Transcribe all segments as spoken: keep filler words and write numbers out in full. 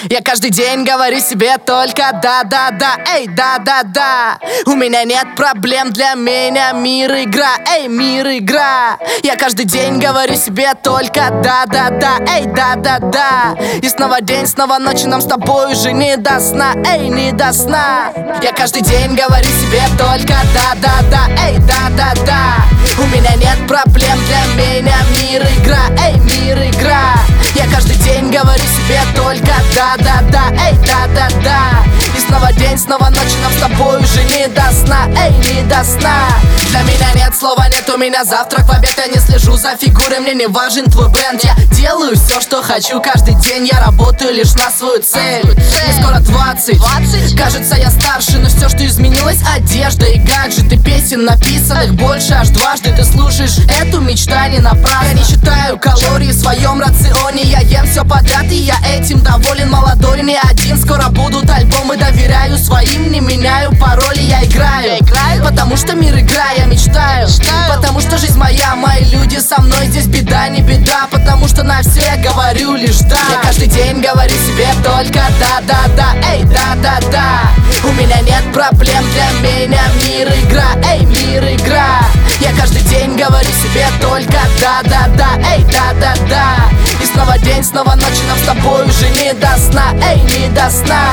Я каждый день говорю себе только да-да-да, эй, да-да-да. У меня нет проблем, для меня мир игра, эй, мир игра. Я каждый день говорю себе только да-да-да, эй, да-да-да. И снова день, снова ночь, нам с тобой уже не до сна, эй, не до сна. Я каждый день говорю себе только да-да-да, эй, да-да-да. У меня нет проблем, для меня мир игра, эй, мир игра. Я каждый день говорю себе только да-да-да, эй, да-да-да. И снова день, снова ночь, нам с тобой уже не до сна, эй, не до сна. Для меня нет слова, нет у меня завтрак в обед. Я не слежу за фигурой, мне не важен твой бренд. Я делаю все, что хочу каждый день. Я работаю лишь на свою цель. Мне скоро двадцать, кажется, я старше. Но все, что изменилось, одежда и гаджеты. Песен написанных больше аж дважды. Ты слушаешь эту мечтание напрасно. Я не считаю калории в своем рационе. Я ем все подряд и я этим доволен. Молодой не один, скоро будут альбомы. Доверяю своим, не меняю пароли. Я играю, я играю, потому что мир игра, я мечтаю, мечтаю. Потому что жизнь моя, мои люди со мной. Здесь беда, не беда, потому что на все я говорю лишь да. Я каждый день говорю себе только да-да-да, эй, да-да-да. У меня нет проблем, для меня мир игра, эй, мир игра. Я каждый день говорю себе только да-да-да, эй, да-да-да. И снова день, снова ночь, нам с тобой уже не до сна, эй, не до сна.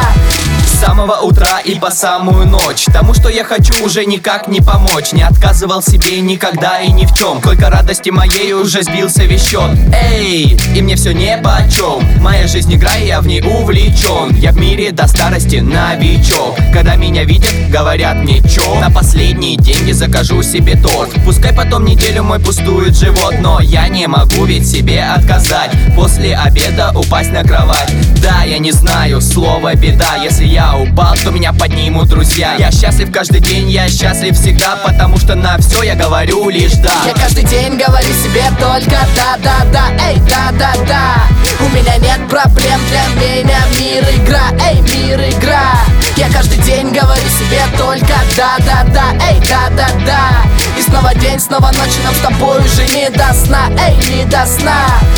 С самого утра и по самую ночь тому, что я хочу, уже никак не помочь. Не отказывал себе никогда и ни в чем. Только радости моей уже сбился весь счет. Эй, и мне все нипочем. Моя жизнь игра, и я в ней увлечен. Я в мире до старости новичок. Когда меня видят, говорят мне чё. На последние деньги закажу себе торт. Пускай потом неделю мой пустует живот, но я не могу ведь себе отказать. После обеда упасть на кровать. Да, я не знаю слово беда. Если я упал, то меня поднимут друзья. Я счастлив каждый день, я счастлив всегда, потому что на все я говорю лишь да. Я каждый день говорю себе только да-да-да, эй, да-да-да. У меня нет проблем, для меня мир игра, эй, мир игра. Я каждый день говорю себе только да-да-да, эй, да-да-да. И снова день, снова ночь, нам с тобой уже не до сна, эй, не до сна.